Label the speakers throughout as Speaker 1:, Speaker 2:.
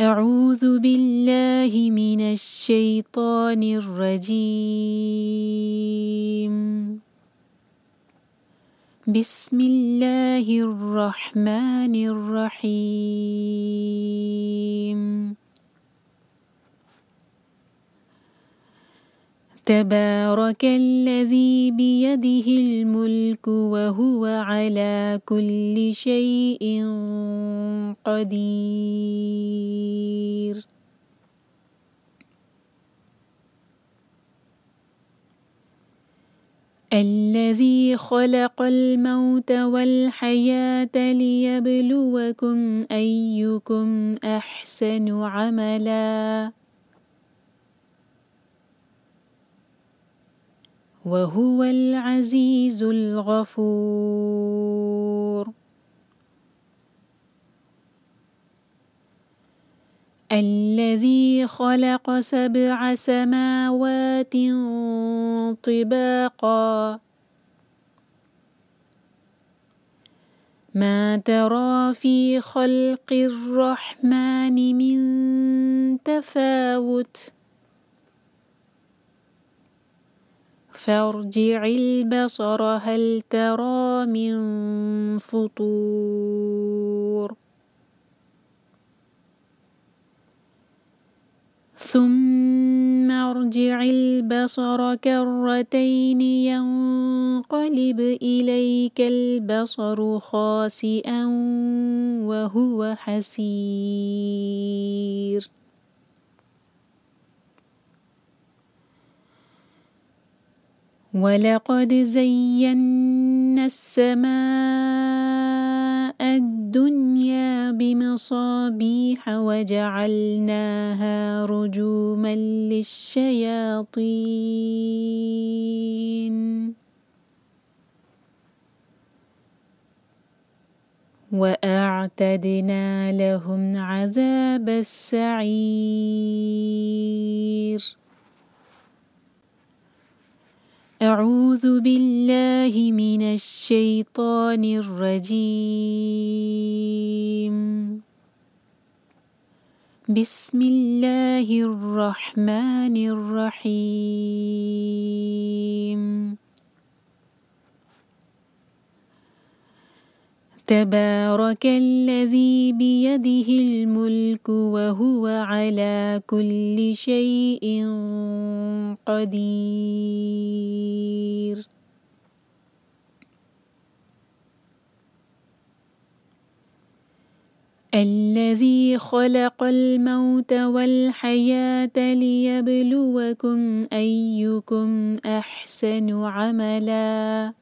Speaker 1: أعوذ بالله من الشيطان الرجيم. بسم الله الرحمن الرحيم. تبارك الذي بيده الملك وهو على كل شيء قدير. الذي خلق الموت والحياة ليبلوكم أيكم أحسن عملا وهو العزيز الغفور. الذي خلق 7 سماوات طباقا ما ترى في خلق الرحمن من تفاوت فارجع البصر هل ترى من فطور ثم ارجع البصر كرتين ينقلب إليك البصر خاسئا وهو حسير. ولقد زينا السماء الدنيا بمصابيح وجعلناها رجوما للشياطين وأعتدنا لهم عذاب السعير. أعوذ بالله من الشيطان الرجيم. بسم الله الرحمن الرحيم. تبارك الذي بيده الملك وهو على كل شيء قدير. الذي خلق الموت والحياة ليبلوكم أيكم أحسن عملا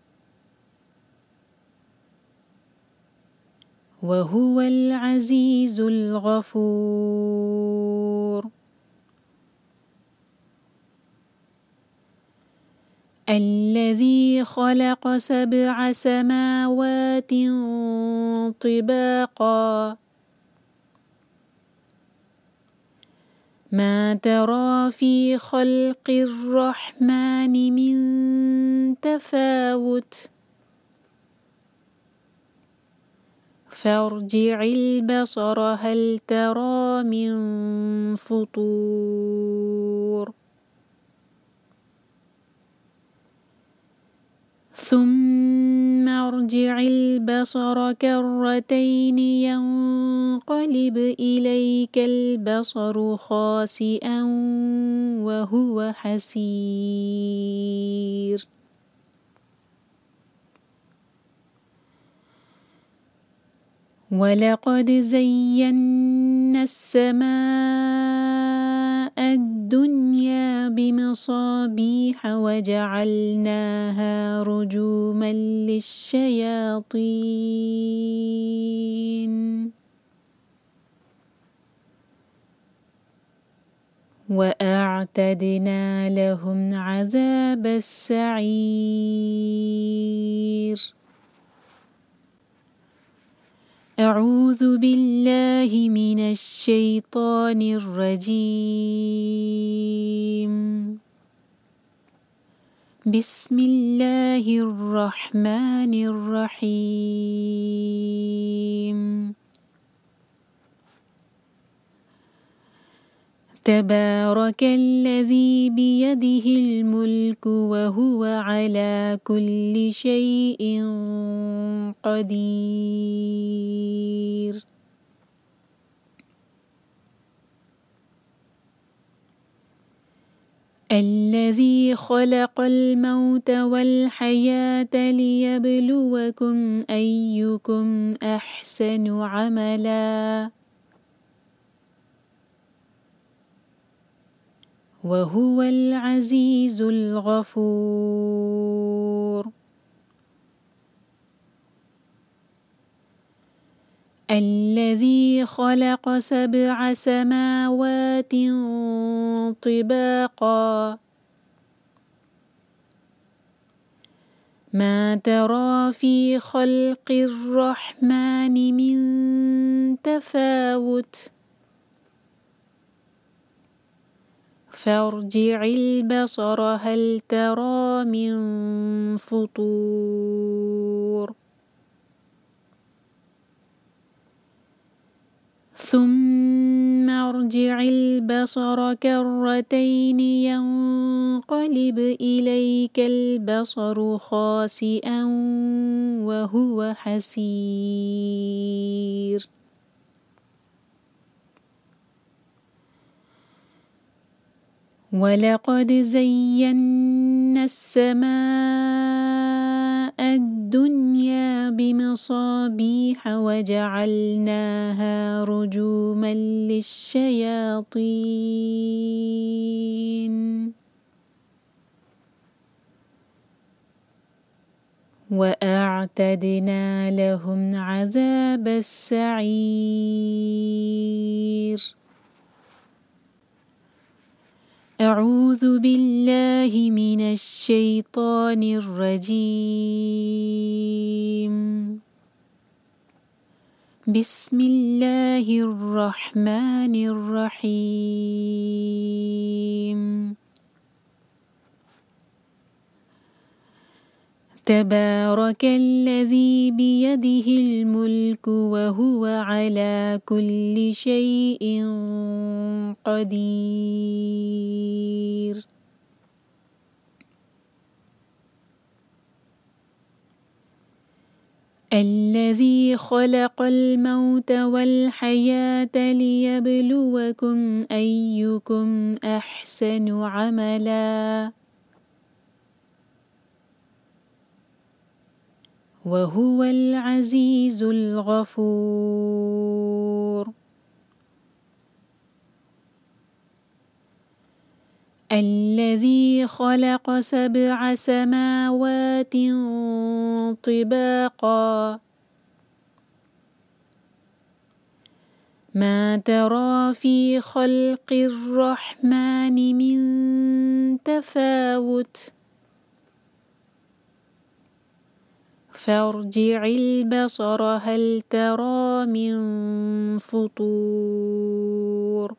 Speaker 1: وهو العزيز الغفور. الذي خلق 7 سماوات طباقا ما ترى في خلق الرحمن من تفاوت فارجع البصر هل ترى من فطور ثم ارجع البصر كرتين ينقلب إليك البصر خاسئا وهو حسير. ولقد زينا السماء الدنيا بمصابيح وجعلناها رجوما للشياطين وأعتدنا لهم عذاب السعير. أعوذ بالله من الشيطان الرجيم. بسم الله الرحمن الرحيم. تبارك الذي بيده الملك وهو على كل شيء قدير. الذي خلق الموت والحياة ليبلوكم أيكم أحسن عملا وهو العزيز الغفور. الذي خلق 7 سماوات طباقا ما ترى في خلق الرحمن من تفاوت فارجع البصر هل ترى من فطور ثم ارجع البصر كرتين ينقلب إليك البصر خاسئا وهو حسير. ولقد زينا السماء الدنيا بمصابيح وجعلناها رجوما للشياطين وأعتدنا لهم عذاب السعير. أعوذ بالله من الشيطان الرجيم. بسم الله الرحمن الرحيم. تبارك الذي بيده الملك وهو على كل شيء قدير. الذي خلق الموت والحياة ليبلوكم أيكم أحسن عملا وهو العزيز الغفور. الذي خلق 7 سماوات طباقا ما ترى في خلق الرحمن من تفاوت فارجع البصر هل ترى من فطور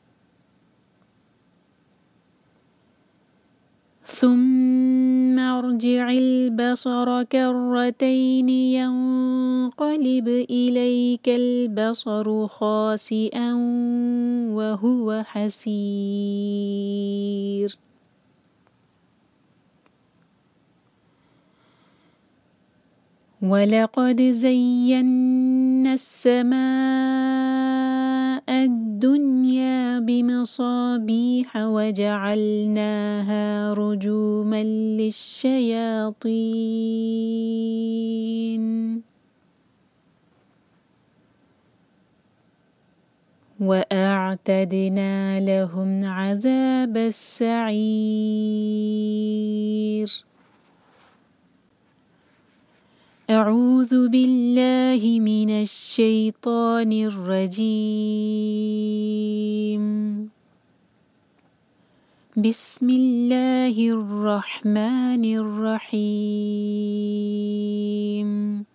Speaker 1: ثم ارجع البصر كرتين ينقلب إليك البصر خاسئا وهو حسير. ولقد زينا السماء الدنيا بمصابيح وجعلناها رجوما للشياطين وأعتدنا لهم عذاب السعير. أعوذ بالله من الشيطان الرجيم. بسم الله الرحمن الرحيم.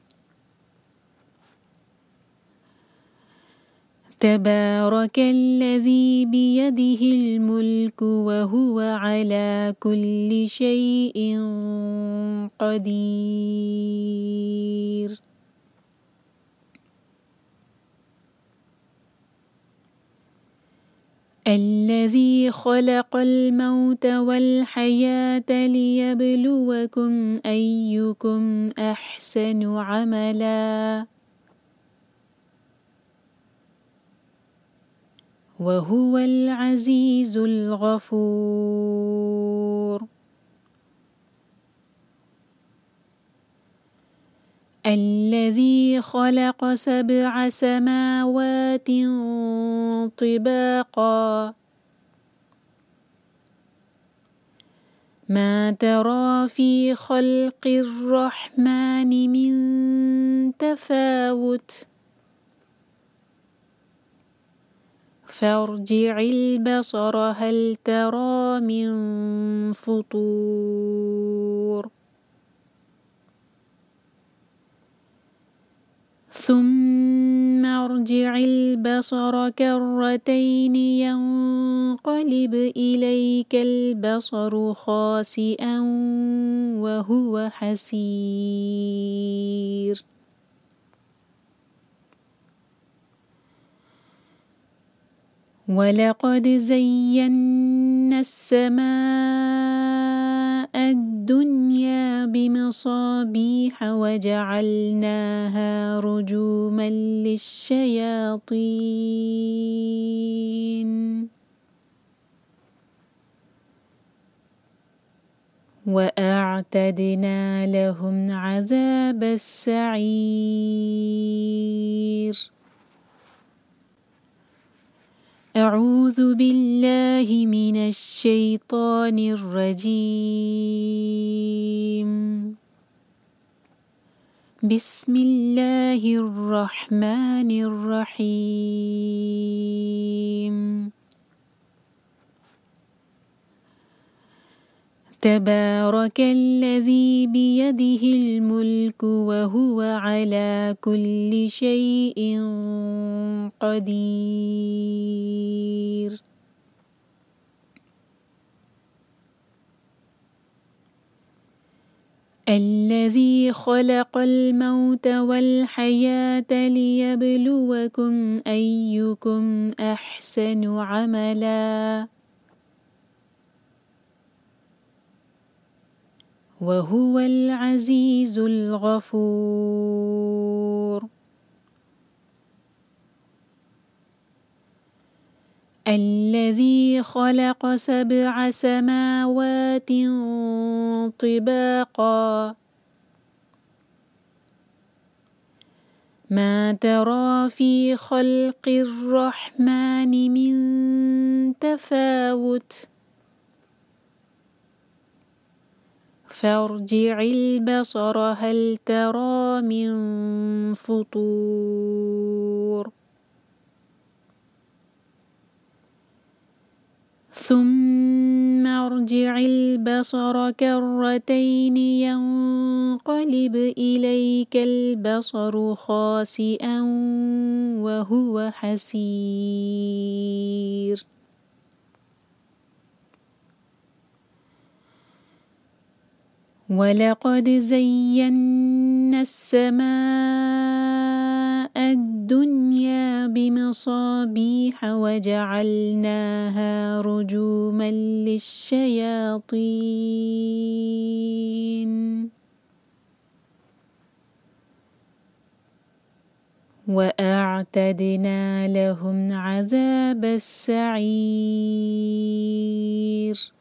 Speaker 1: تبارك الذي بيده الملك وهو على كل شيء قدير. الذي خلق الموت والحياة ليبلوكم أيكم أحسن عملا وهو العزيز الغفور. الذي خلق 7 سماوات طباقا ما ترى في خلق الرحمن من تفاوت فارجع البصر هل ترى من فطور ثم ارجع البصر كرتين ينقلب إليك البصر خاسئا وهو حسير ولقد زينا السماء الدنيا بمصابيح وجعلناها رجوما للشياطين وأعتدنا لهم عذاب السعير. أعوذ بالله من الشيطان الرجيم. بسم الله الرحمن الرحيم. تبارك الذي بيده الملك وهو على كل شيء قدير. الذي خلق الموت والحياة ليبلوكم أيكم أحسن عملا وهو العزيز الغفور. الذي خلق 7 سماوات طباقا ما ترى في خلق الرحمن من تفاوت فارجع البصر هل ترى من فطور ثم ارجع البصر كرتين ينقلب إليك البصر خاسئا وهو حسير ولقد زينا السماء الدنيا بمصابيح وجعلناها رجوما للشياطين وأعتدنا لهم عذاب السعير.